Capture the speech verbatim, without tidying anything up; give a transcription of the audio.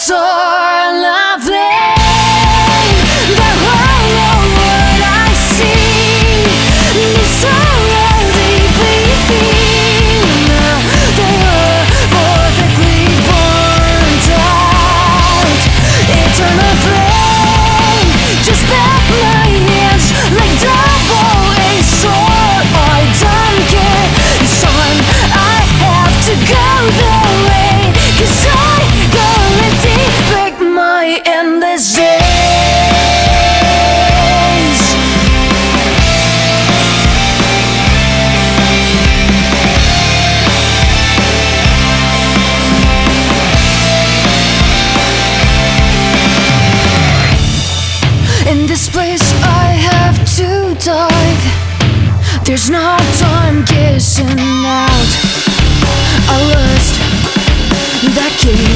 soar lovely. The whole world I see is already breathing. They were perfectly burnt out. Eternal flame, just back my hands like double-edged sword. I don't care, it's time I have to go the way, 'cause I already break my endless days. In this place I have to dive. There's no time kissing out. I lost that key.